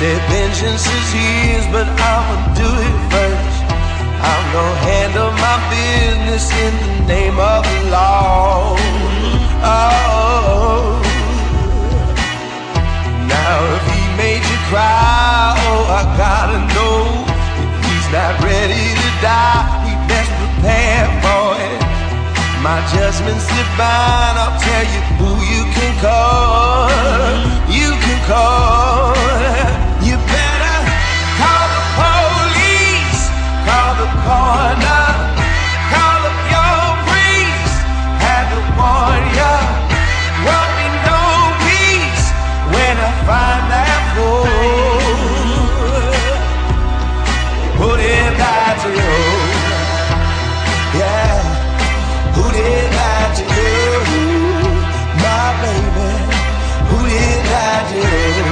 Say vengeance is his, but I'ma do it first. I'm gonna handle my business in the name of the law. Oh, now if he made you cry, oh, I gotta know. If he's not ready to die, we best prepare for it. My judgment's divine, I'll tell you who you can call. You can call. You better call the police, call the coroner, call up your priest, have to warn ya. Won't be no peace when I find that fool. Put it back to you, yeah. Who did that to you, my baby? Who did that to you?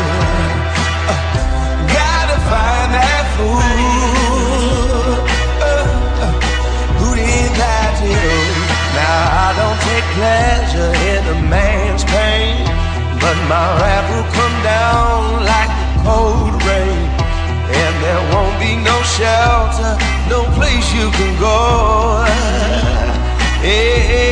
Gotta find that fool. Who did that to you? Now I don't take pleasure in a man's pain, but my wrath will come down like the cold rain, and there won't be no shelter, no place you can go. Hey,